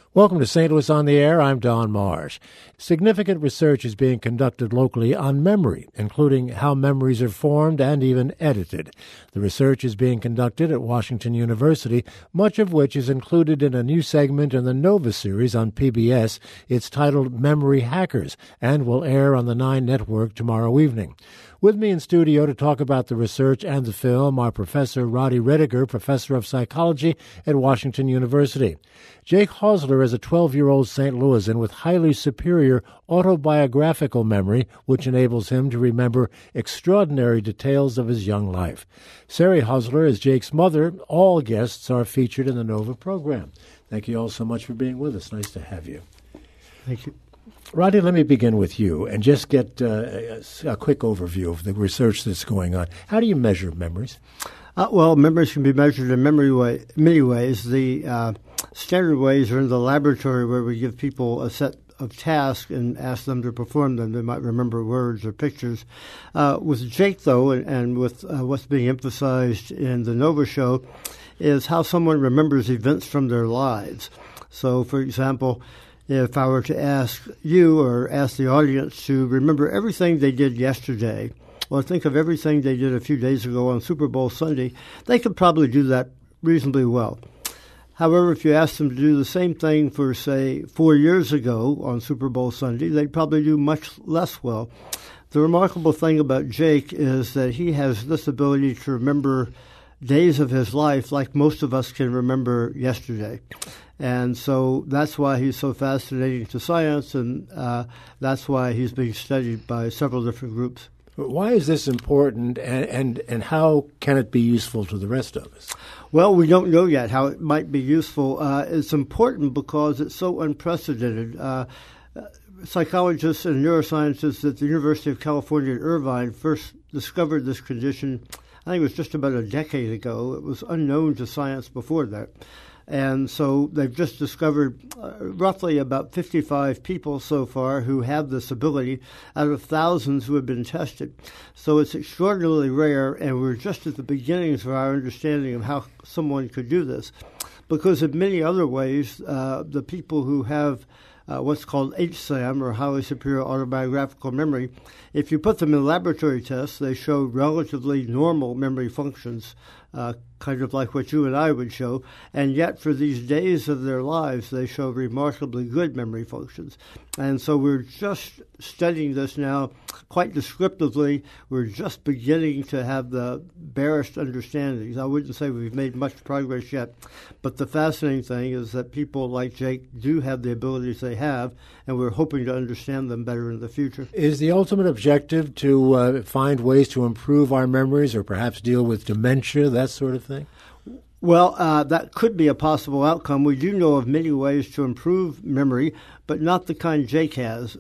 Welcome to St. Louis on the Air. I'm Don Marsh. Significant research is being conducted locally on memory, including how memories are formed and even edited. The research is being conducted at Washington University, much of which is included in a new segment in the Nova series on PBS. It's titled Memory Hackers and will air on the 9 network tomorrow evening. With me in studio to talk about the research and the film are Professor Roddy Rediger, Professor of Psychology at Washington University. Jake Hosler is a 12-year-old St. Louisan with highly superior autobiographical memory, which enables him to remember extraordinary details of his young life. Sari Hosler is Jake's mother. All guests are featured in the Nova program. Thank you all so much for being with us. Nice to have you. Thank you. Roddy, let me begin with you and just get a quick overview of the research that's going on. How do you measure memories? Well, memories can be measured in many ways. The standard ways are in the laboratory, where we give people a set of tasks and ask them to perform them. They might remember words or pictures. With Jake, though, and with what's being emphasized in the Nova show, is how someone remembers events from their lives. So, for example, if I were to ask you or ask the audience to remember everything they did yesterday, or think of everything they did a few days ago on Super Bowl Sunday, they could probably do that reasonably well. However, if you ask them to do the same thing for, say, 4 years ago on Super Bowl Sunday, they'd probably do much less well. The remarkable thing about Jake is that he has this ability to remember days of his life like most of us can remember yesterday. And so that's why he's so fascinating to science, and that's why he's being studied by several different groups. Why is this important, and how can it be useful to the rest of us? Well, we don't know yet how it might be useful. It's important because it's so unprecedented. Psychologists and neuroscientists at the University of California at Irvine first discovered this condition, I think it was just about a decade ago. It was unknown to science before that. And so they've just discovered roughly about 55 people so far who have this ability out of thousands who have been tested. So it's extraordinarily rare, and we're just at the beginnings of our understanding of how someone could do this. Because in many other ways, the people who have what's called HSAM, or highly superior autobiographical memory, if you put them in laboratory tests, they show relatively normal memory functions, kind of like what you and I would show, and yet for these days of their lives, they show remarkably good memory functions. And so we're just studying this now quite descriptively. We're just beginning to have the barest understandings. I wouldn't say we've made much progress yet, but the fascinating thing is that people like Jake do have the abilities they have, and we're hoping to understand them better in the future. Is the ultimate objective to find ways to improve our memories, or perhaps deal with dementia, that sort of thing? Well, that could be a possible outcome. We do know of many ways to improve memory, but not the kind Jake has.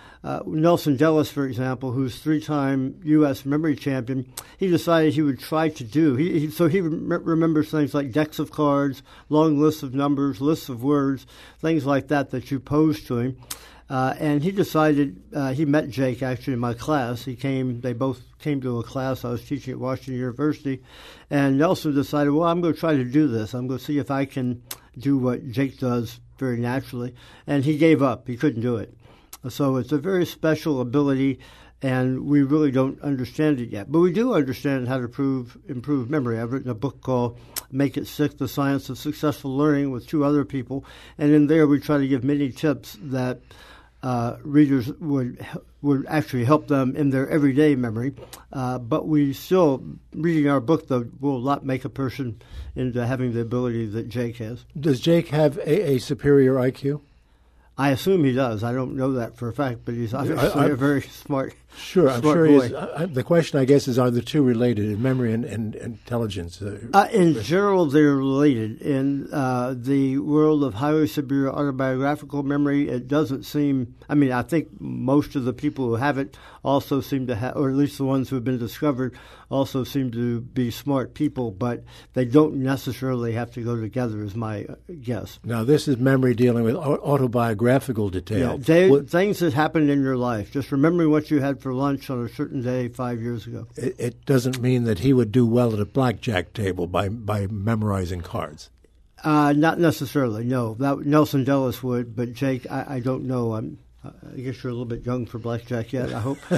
Nelson Dellis, for example, who's 3-time U.S. memory champion, he decided he would try to do. He remembers things like decks of cards, long lists of numbers, lists of words, things like that you pose to him. And he decided, he met Jake actually in my class. They both came to a class I was teaching at Washington University. And Nelson decided, well, I'm going to try to do this. I'm going to see if I can do what Jake does very naturally. And he gave up. He couldn't do it. So it's a very special ability, and we really don't understand it yet. But we do understand how to improve memory. I've written a book called Make It Sick, The Science of Successful Learning, with 2 other people. And in there we try to give many tips that readers would actually help them in their everyday memory. But we still, reading our book, though, will not make a person into having the ability that Jake has. Does Jake have a superior IQ? I assume he does. I don't know that for a fact, but he's obviously a very smart. Sure, I'm sure boy. he is. The question, I guess, is: are the two related, memory and intelligence? In general, they're related. In the world of highly severe autobiographical memory, it doesn't seem. I mean, I think most of the people who have it also seem to have, or at least the ones who have been discovered, also seem to be smart people, but they don't necessarily have to go together, is my guess. Now, this is memory dealing with autobiographical detail. Yeah, things that happened in your life. Just remembering what you had for lunch on a certain day 5 years ago. It doesn't mean that he would do well at a blackjack table by memorizing cards. Not necessarily, no. Nelson Dellis would, but Jake, I don't know. I guess you're a little bit young for blackjack yet, I hope.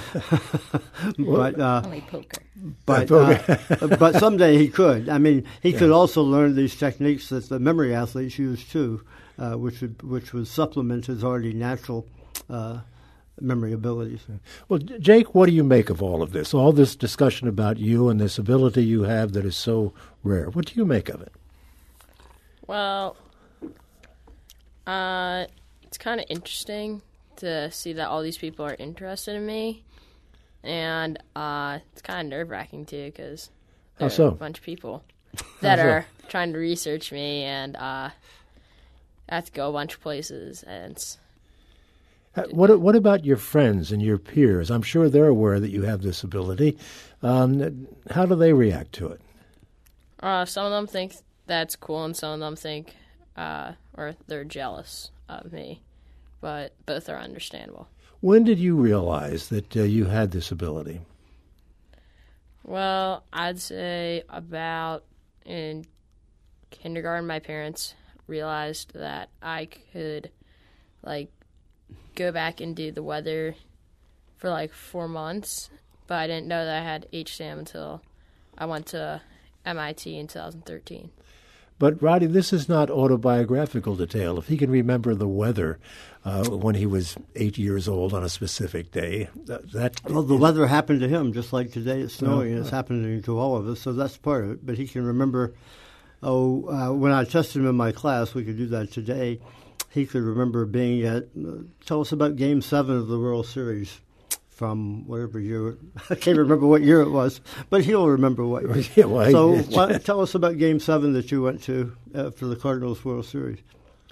Only poker. But someday he could. I mean, he could also learn these techniques that the memory athletes use too, which would supplement his already natural memory abilities. Well, Jake, what do you make of all of this? All this discussion about you and this ability you have that is so rare. What do you make of it? Well, it's kind of interesting to see that all these people are interested in me, and it's kind of nerve-wracking too because there's a bunch of people that are trying to research me, and I have to go a bunch of places. And what about your friends and your peers? I'm sure they're aware that you have this ability. How do they react to it? Some of them think that's cool, and some of them think, or they're jealous of me. But both are understandable. When did you realize that you had this ability? Well, I'd say about in kindergarten, my parents realized that I could, go back and do the weather for 4 months, but I didn't know that I had HSAM until I went to MIT in 2013. But, Roddy, this is not autobiographical detail. If he can remember the weather when he was 8 years old on a specific day, Well, the weather happened to him, just like today it's snowing, and it's happening to all of us, so that's part of it. But he can remember, when I tested him in my class, we could do that today, he could remember being at, tell us about Game 7 of the World Series. From whatever year, I can't remember what year it was, but he'll remember what year. Yeah, well, so tell us about Game 7 that you went to for the Cardinals World Series.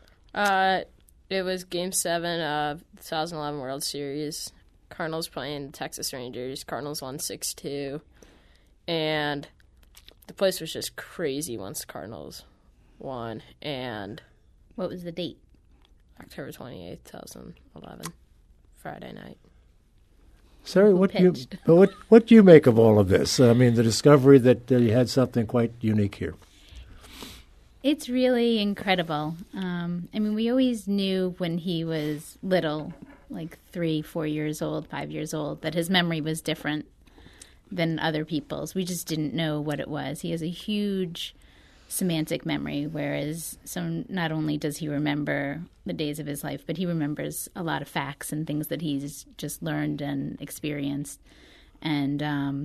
It was Game 7 of the 2011 World Series. Cardinals playing the Texas Rangers. Cardinals won 6-2. And the place was just crazy once the Cardinals won. And what was the date? October 28th, 2011, Friday night. Sarah, what do you make of all of this? I mean, the discovery that you had something quite unique here. It's really incredible. We always knew when he was little, 3, 4 years old, 5 years old, that his memory was different than other people's. We just didn't know what it was. He has a huge semantic memory, whereas not only does he remember the days of his life, but he remembers a lot of facts and things that he's just learned and experienced. And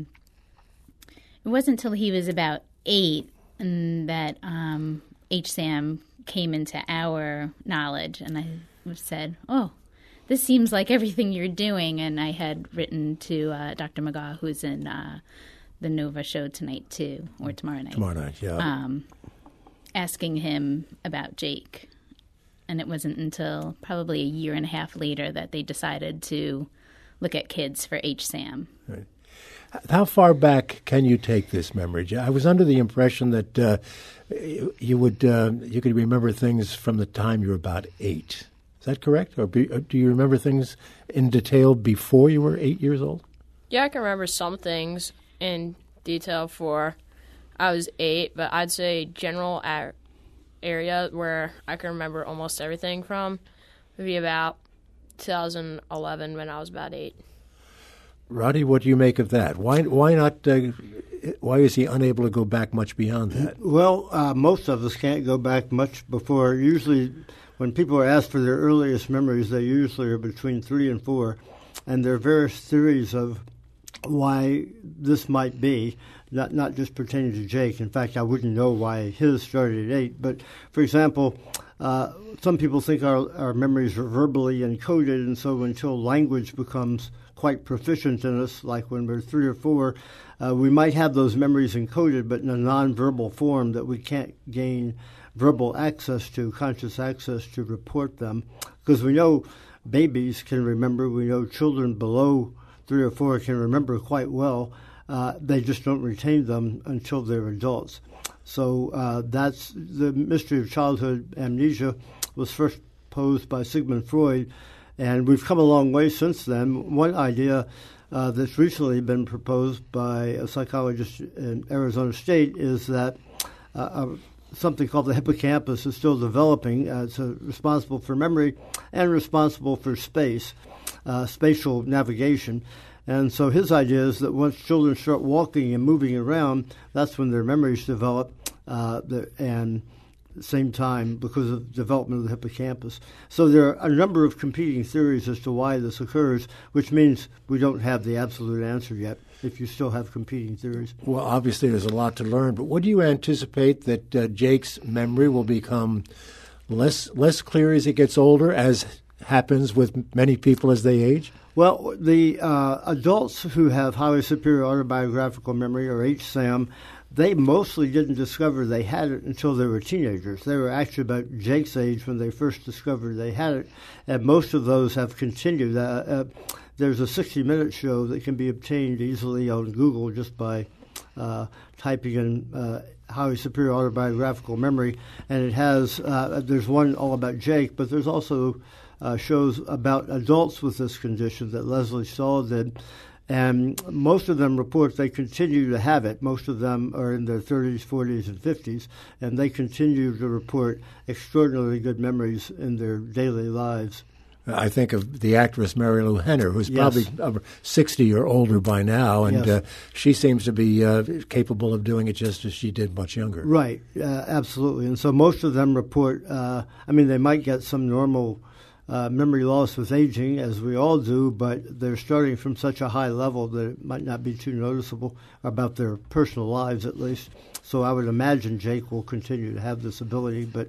it wasn't until he was about 8 that HSAM came into our knowledge, and I said, this seems like everything you're doing. And I had written to Dr. McGaugh, who's in the Nova show tonight too, or tomorrow night. Tomorrow night, yeah. Asking him about Jake. And it wasn't until probably a year and a half later that they decided to look at kids for HSAM. Right. How far back can you take this memory? I was under the impression that you could remember things from the time you were about 8. Is that correct? Or do you remember things in detail before you were 8 years old? Yeah, I can remember some things in detail for I was 8, but I'd say general area where I can remember almost everything from would be about 2011 when I was about 8. Roddy, what do you make of that? Why not? Why is he unable to go back much beyond that? Well, most of us can't go back much before. Usually, when people are asked for their earliest memories, they usually are between 3 and 4, and there are various theories of why this might be. Not just pertaining to Jake. In fact, I wouldn't know why his started at 8. But, for example, some people think our memories are verbally encoded, and so until language becomes quite proficient in us, like when we're 3 or 4, we might have those memories encoded, but in a nonverbal form that we can't gain verbal access to, conscious access to report them. Because we know babies can remember, we know children below 3 or 4 can remember quite well. They just don't retain them until they're adults. So that's the mystery of childhood amnesia was first posed by Sigmund Freud, and we've come a long way since then. One idea that's recently been proposed by a psychologist in Arizona State is that something called the hippocampus is still developing. It's responsible for memory and responsible for spatial navigation. And so his idea is that once children start walking and moving around, that's when their memories develop, and at the same time because of development of the hippocampus. So there are a number of competing theories as to why this occurs, which means we don't have the absolute answer yet if you still have competing theories. Well, obviously there's a lot to learn, but what do you anticipate that Jake's memory will become less clear as he gets older, as happens with many people as they age? Well, the adults who have highly superior autobiographical memory, or HSAM, they mostly didn't discover they had it until they were teenagers. They were actually about Jake's age when they first discovered they had it, and most of those have continued. There's a 60-minute show that can be obtained easily on Google just by typing in highly superior autobiographical memory, and it has there's one all about Jake, but there's also shows about adults with this condition that Leslie Stahl did, and most of them report they continue to have it. Most of them are in their 30s, 40s, and 50s, and they continue to report extraordinarily good memories in their daily lives. I think of the actress Mary Lou Henner, who's probably 60 or older by now, and she seems to be capable of doing it just as she did much younger. Right, absolutely. And so most of them report, they might get some normal memory loss with aging, as we all do, but they're starting from such a high level that it might not be too noticeable about their personal lives, at least. So I would imagine Jake will continue to have this ability, but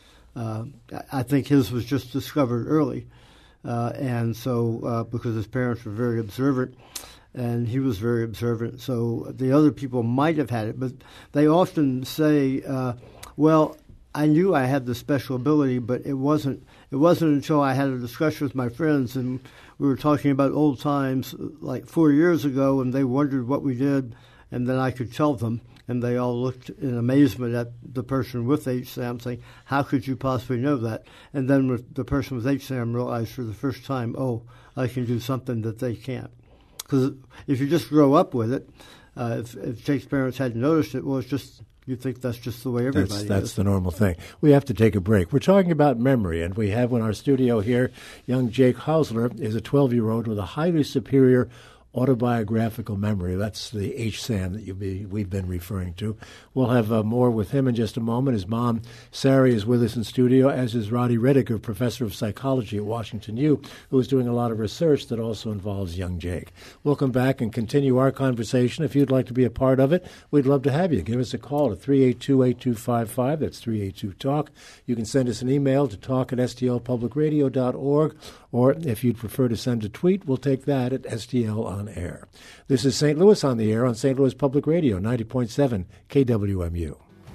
I think his was just discovered early. And so because his parents were very observant, and he was very observant, so the other people might have had it. But they often say, well, I knew I had this special ability, but it wasn't until I had a discussion with my friends, and we were talking about old times like 4 years ago, and they wondered what we did, and then I could tell them. And they all looked in amazement at the person with HSAM, saying, how could you possibly know that? And then the person with HSAM realized for the first time, oh, I can do something that they can't. Because if you just grow up with it, if Jake's parents hadn't noticed it, well, it's just, you think that's just the way everybody is. That's the normal thing. We have to take a break. We're talking about memory, and we have in our studio here, young Jake Hausler is a 12-year-old with a highly superior autobiographical memory. That's the HSAM that we've been referring to. We'll have more with him in just a moment. His mom, Sari, is with us in studio, as is Roddy Rediker, professor of psychology at Washington U, who is doing a lot of research that also involves young Jake. We'll come back and continue our conversation. If you'd like to be a part of it, we'd love to have you. Give us a call at 382-8255. That's 382-TALK. You can send us an email to talk@stlpublicradio.org, or if you'd prefer to send a tweet, we'll take that at STL on air. This is St. Louis on the air on St. Louis Public Radio, 90.7 KWMU.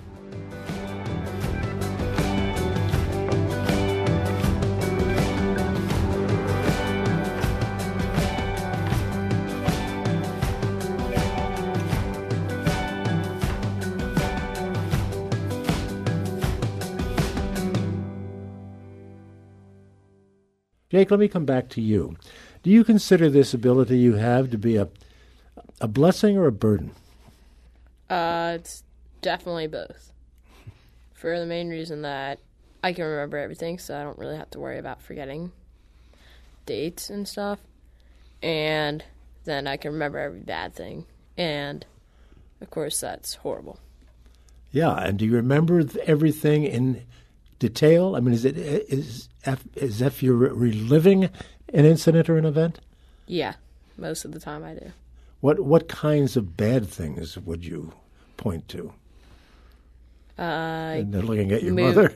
Jake, let me come back to you. Do you consider this ability you have to be a blessing or a burden? It's definitely both. For the main reason that I can remember everything, so I don't really have to worry about forgetting dates and stuff. And then I can remember every bad thing. And, of course, that's horrible. Yeah, and do you remember everything in detail? I mean, is if you're reliving an incident or an event? Yeah, most of the time I do. What kinds of bad things would you point to? And they're looking at your mother.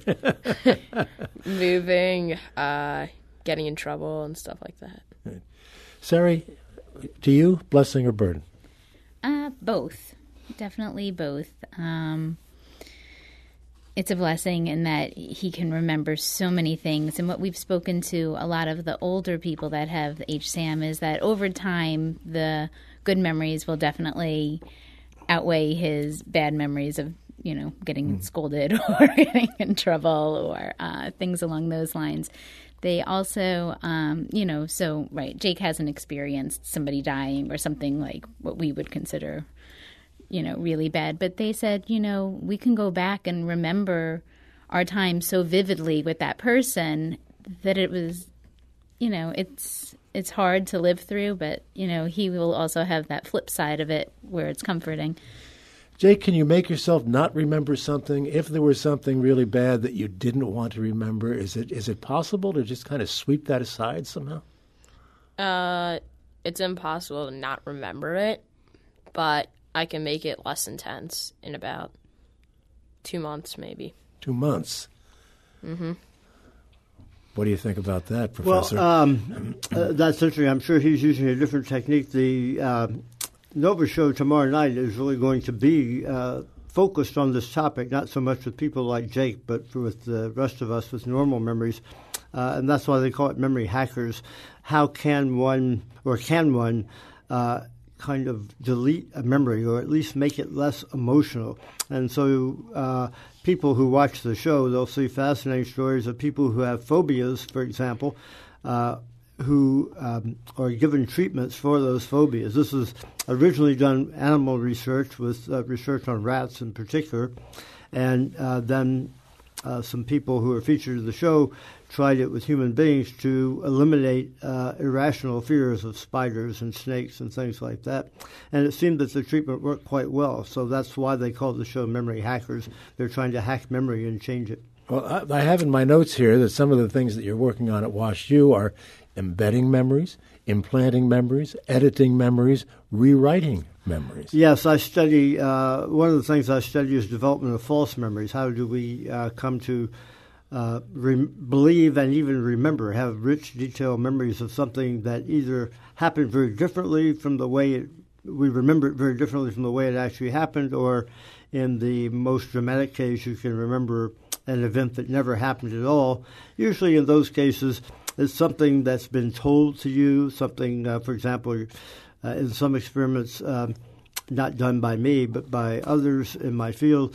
Moving, getting in trouble and stuff like that. Right. Sari, to you, blessing or burden? Both. Definitely both. It's a blessing in that he can remember so many things. And what we've spoken to a lot of the older people that have HSAM is that over time, the good memories will definitely outweigh his bad memories of, getting scolded or getting in trouble or things along those lines. They also, Jake hasn't experienced somebody dying or something like what we would consider really bad. But they said, we can go back and remember our time so vividly with that person that it was, it's hard to live through, but, he will also have that flip side of it where it's comforting. Jake, can you make yourself not remember something? If there was something really bad that you didn't want to remember, is it possible to just kind of sweep that aside somehow? It's impossible to not remember it, but I can make it less intense in about 2 months, maybe. 2 months? Mm-hmm. What do you think about that, Professor? Well, that's interesting. I'm sure he's using a different technique. The Nova show tomorrow night is really going to be focused on this topic, not so much with people like Jake, but with the rest of us with normal memories. And that's why they call it memory hackers. How can one kind of delete a memory or at least make it less emotional? And so people who watch the show, they'll see fascinating stories of people who have phobias, for example, who are given treatments for those phobias. This is originally done animal research with research on rats in particular, and then some people who are featured in the show tried it with human beings to eliminate irrational fears of spiders and snakes and things like that. And it seemed that the treatment worked quite well, so that's why they call the show Memory Hackers. They're trying to hack memory and change it. Well, I have in my notes here that some of the things that you're working on at WashU are embedding memories, implanting memories, editing memories, rewriting memories. Yes, I study, one of the things I study is development of false memories. How do we come to believe and even remember, have rich, detailed memories of something that either happened very differently from the way we remember it very differently from the way it actually happened, or in the most dramatic case, you can remember an event that never happened at all. Usually in those cases, it's something that's been told to you, something, for example, in some experiments, not done by me, but by others in my field,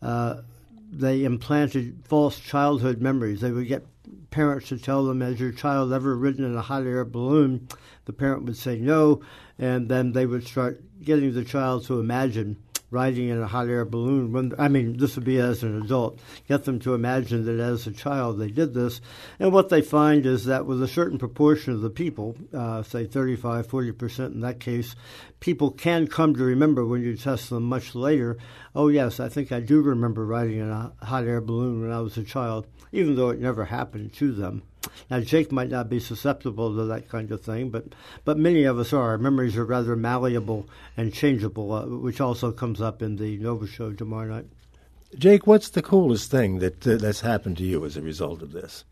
they implanted false childhood memories. They would get parents to tell them, has your child ever ridden in a hot air balloon? The parent would say no, and then they would start getting the child to imagine riding in a hot air balloon. This would be as an adult. Get them to imagine that as a child they did this. And what they find is that with a certain proportion of the people, say 35, 40% in that case, people can come to remember when you test them much later, oh yes, I think I do remember riding in a hot air balloon when I was a child, even though it never happened to them. Now, Jake might not be susceptible to that kind of thing, but many of us are. Our memories are rather malleable and changeable, which also comes up in the Nova show tomorrow night. Jake, what's the coolest thing that's happened to you as a result of this?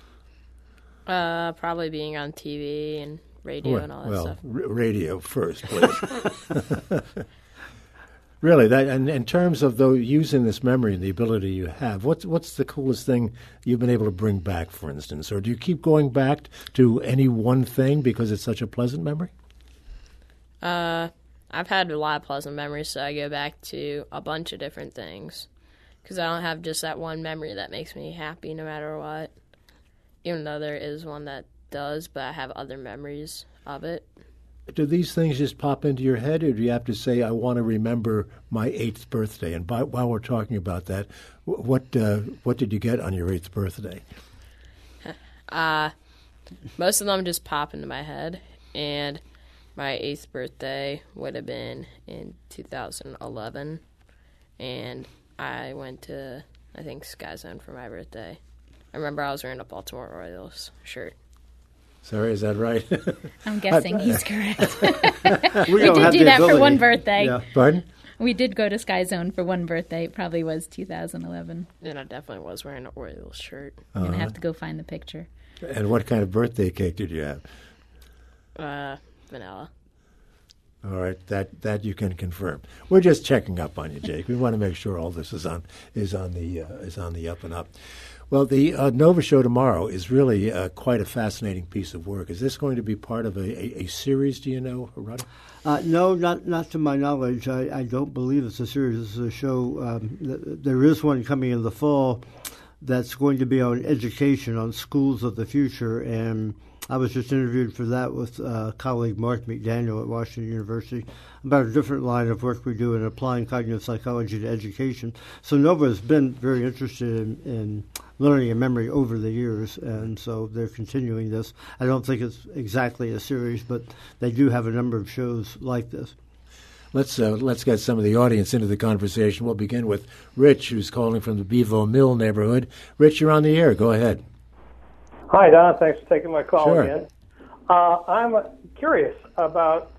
Probably being on TV and radio and all that stuff. Radio first, please. Really, that and in terms of using this memory and the ability you have, what's the coolest thing you've been able to bring back, for instance? Or do you keep going back to any one thing because it's such a pleasant memory? I've had a lot of pleasant memories, so I go back to a bunch of different things because I don't have just that one memory that makes me happy no matter what, even though there is one that does, but I have other memories of it. Do these things just pop into your head, or do you have to say, I want to remember my 8th birthday? And while we're talking about that, what did you get on your 8th birthday? Most of them just pop into my head, and my 8th birthday would have been in 2011, and I went to, I think, Sky Zone for my birthday. I remember I was wearing a Baltimore Orioles shirt. Sorry, is that right? I'm guessing he's correct. we did do that for one birthday. Yeah. Pardon? We did go to Sky Zone for one birthday. It probably was 2011. And I definitely was wearing an Orioles shirt. I'm going to have to go find the picture. And what kind of birthday cake did you have? Vanilla. All right, that you can confirm. We're just checking up on you, Jake. We want to make sure all this is on the up and up. Well, the Nova show tomorrow is really quite a fascinating piece of work. Is this going to be part of a series? Do you know, Ruddy? No, not to my knowledge. I don't believe it's a series. It's a show. There is one coming in the fall that's going to be on education, on schools of the future, and I was just interviewed for that with colleague Mark McDaniel at Washington University about a different line of work we do in applying cognitive psychology to education. So NOVA has been very interested in learning and memory over the years, and so they're continuing this. I don't think it's exactly a series, but they do have a number of shows like this. Let's get some of the audience into the conversation. We'll begin with Rich, who's calling from the Bevo Mill neighborhood. Rich, you're on the air. Go ahead. Hi, Don. Thanks for taking my call Sure. again. I'm curious about,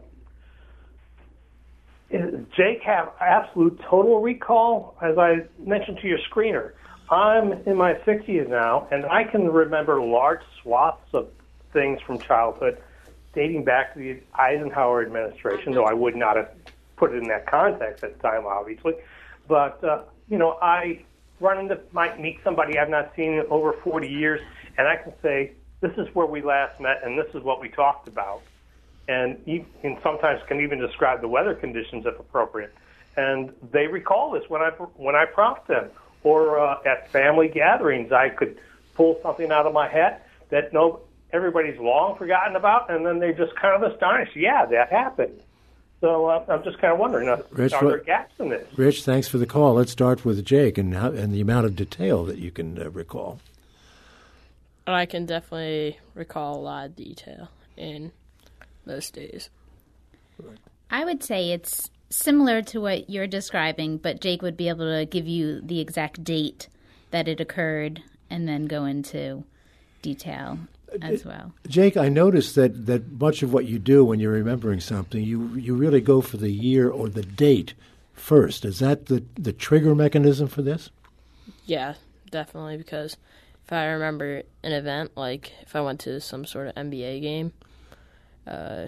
does Jake have absolute total recall? As I mentioned to your screener, I'm in my 60s now, and I can remember large swaths of things from childhood dating back to the Eisenhower administration, though I would not have put it in that context at the time, obviously. But, I might meet somebody I've not seen in over 40 years, and I can say, this is where we last met, and this is what we talked about. And sometimes can even describe the weather conditions if appropriate. And they recall this when I prompt them. Or at family gatherings, I could pull something out of my hat that everybody's long forgotten about, and then they're just kind of astonished. Yeah, that happened. So I'm just kind of wondering, Rich, are there gaps in this? Rich, thanks for the call. Let's start with Jake and the amount of detail that you can recall. I can definitely recall a lot of detail in those days. I would say it's similar to what you're describing, but Jake would be able to give you the exact date that it occurred and then go into detail as well. Jake, I noticed that much of what you do when you're remembering something, you really go for the year or the date first. Is that the trigger mechanism for this? Yeah, definitely, because if I remember an event, like if I went to some sort of NBA game, I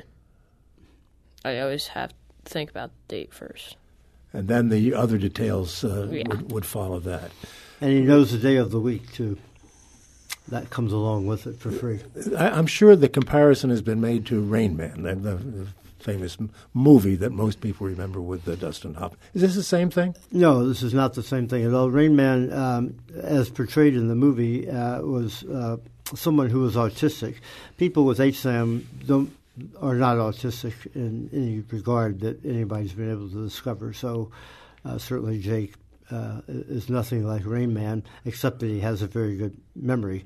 always have to think about the date first. And then the other details would follow that. And he knows the day of the week, too. That comes along with it for free. I'm sure the comparison has been made to Rain Man, the famous movie that most people remember with Dustin Hoffman. Is this the same thing? No, this is not the same thing at all. Rain Man, as portrayed in the movie, was someone who was autistic. People with HSAM are not autistic in any regard that anybody's been able to discover. So certainly Jake is nothing like Rain Man, except that he has a very good memory.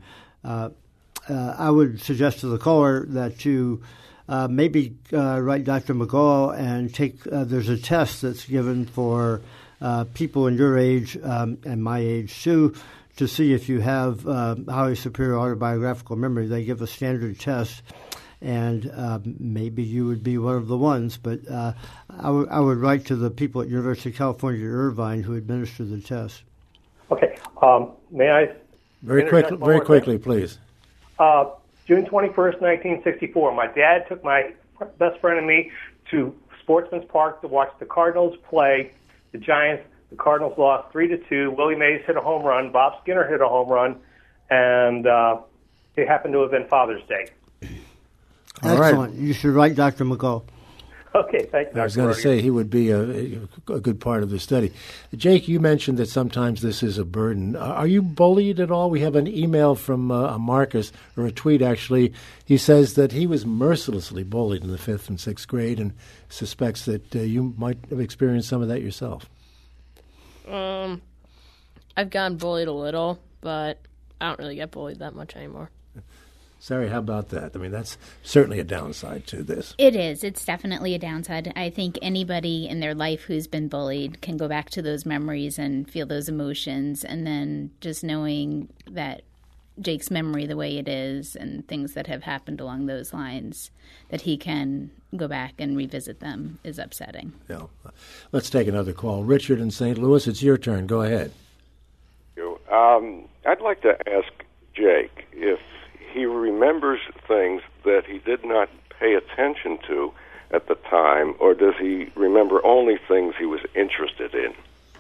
I would suggest to the caller that you maybe write Dr. McGaw and take, there's a test that's given for people in your age and my age too, to see if you have highly superior autobiographical memory. They give a standard test, and maybe you would be one of the ones. But I would write to the people at University of California at Irvine who administer the test. Okay. May I? Very quickly, please. June 21st, 1964. My dad took my best friend and me to Sportsman's Park to watch the Cardinals play the Giants. The Cardinals lost 3-2. Willie Mays hit a home run. Bob Skinner hit a home run. And it happened to have been Father's Day. All Excellent. right. You should write Dr. McGaw. Okay, thank you. I was going to say he would be a good part of the study. Jake, you mentioned that sometimes this is a burden. Are you bullied at all? We have an email from Marcus, or a tweet actually. He says that he was mercilessly bullied in the 5th and 6th grade and suspects that you might have experienced some of that yourself. I've gotten bullied a little, but I don't really get bullied that much anymore. Sari, how about that? I mean, that's certainly a downside to this. It is. It's definitely a downside. I think anybody in their life who's been bullied can go back to those memories and feel those emotions, and then just knowing that Jake's memory the way it is and things that have happened along those lines, that he can go back and revisit them, is upsetting. Yeah. Let's take another call. Richard in St. Louis, it's your turn. Go ahead. I'd like to ask Jake if he remembers things that he did not pay attention to at the time, or does he remember only things he was interested in?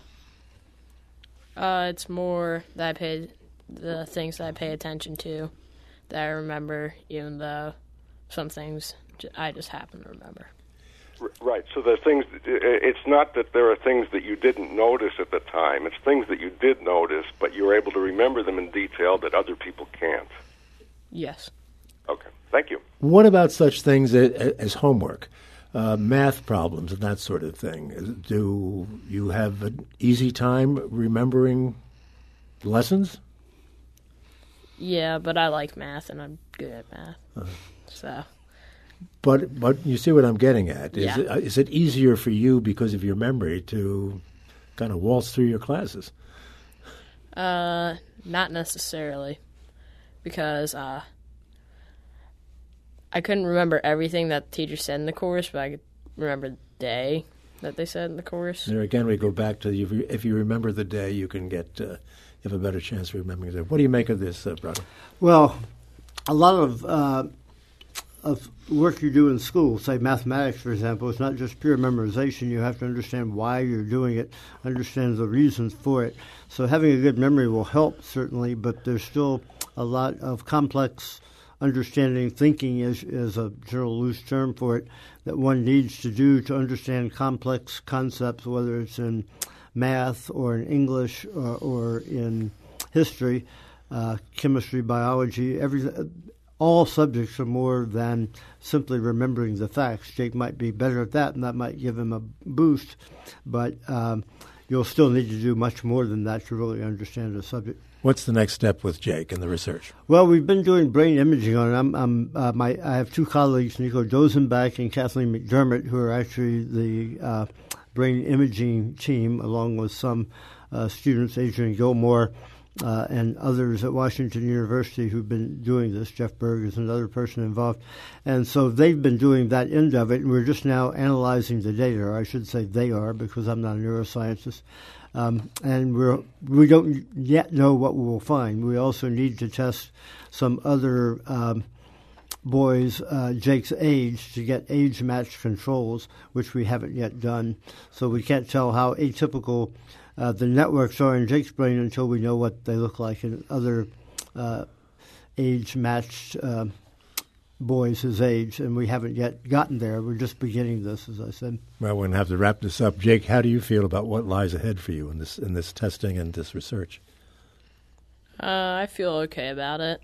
It's more that the things that I pay attention to that I remember, even though some things I just happen to remember. Right, so the things, it's not that there are things that you didn't notice at the time. It's things that you did notice, but you were able to remember them in detail that other people can't. Yes. Okay. Thank you. What about such things as homework, math problems, and that sort of thing? Do you have an easy time remembering lessons? Yeah, but I like math, and I'm good at math. So. But you see what I'm getting at. Yeah. Is it easier for you because of your memory to kind of waltz through your classes? Not necessarily, because I couldn't remember everything that the teacher said in the course, but I could remember the day that they said in the course. There again, we go back to if you remember the day, you can get you have a better chance of remembering the day. What do you make of this, brother? Well, a lot of work you do in school, say mathematics, for example, it's not just pure memorization. You have to understand why you're doing it, understand the reasons for it. So having a good memory will help, certainly, but there's still a lot of complex understanding. Thinking is a general loose term for it, that one needs to do to understand complex concepts, whether it's in math or in English or in history, chemistry, biology, all subjects are more than simply remembering the facts. Jake might be better at that, and that might give him a boost, but you'll still need to do much more than that to really understand the subject. What's the next step with Jake in the research? Well, we've been doing brain imaging on it. I have two colleagues, Nico Dozenbach and Kathleen McDermott, who are actually the brain imaging team, along with some students, Adrian Gilmore, and others at Washington University who've been doing this. Jeff Berg is another person involved. And so they've been doing that end of it, and we're just now analyzing the data, or I should say they are, because I'm not a neuroscientist. And we don't yet know what we will find. We also need to test some other boys Jake's age to get age-matched controls, which we haven't yet done. So we can't tell how atypical the networks are in Jake's brain until we know what they look like in other age-matched boys his age, and we haven't yet gotten there. We're just beginning this, as I said. Well, we're going to have to wrap this up. Jake, how do you feel about what lies ahead for you in this testing and this research? I feel okay about it.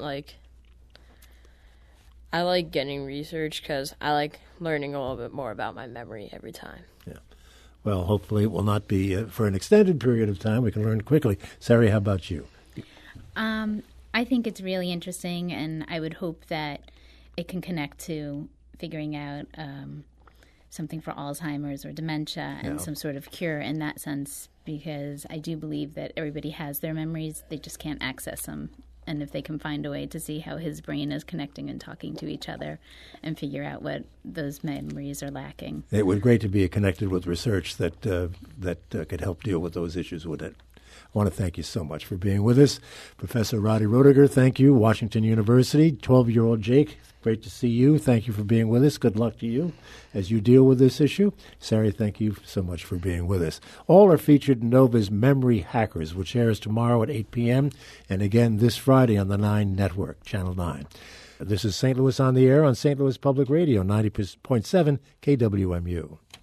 I like getting research because I like learning a little bit more about my memory every time. Yeah. Well, hopefully it will not be for an extended period of time. We can learn quickly. Sari, how about you? I think it's really interesting, and I would hope that it can connect to figuring out something for Alzheimer's or dementia and some sort of cure in that sense, because I do believe that everybody has their memories. They just can't access them. And if they can find a way to see how his brain is connecting and talking to each other and figure out what those memories are lacking. It would be great to be connected with research that could help deal with those issues, wouldn't it? I want to thank you so much for being with us. Professor Roddy Roediger, thank you. Washington University, 12-year-old Jake, great to see you. Thank you for being with us. Good luck to you as you deal with this issue. Sari, thank you so much for being with us. All are featured in Nova's Memory Hackers, which airs tomorrow at 8 p.m. and again this Friday on the 9 Network, Channel 9. This is St. Louis on the Air on St. Louis Public Radio, 90.7 KWMU.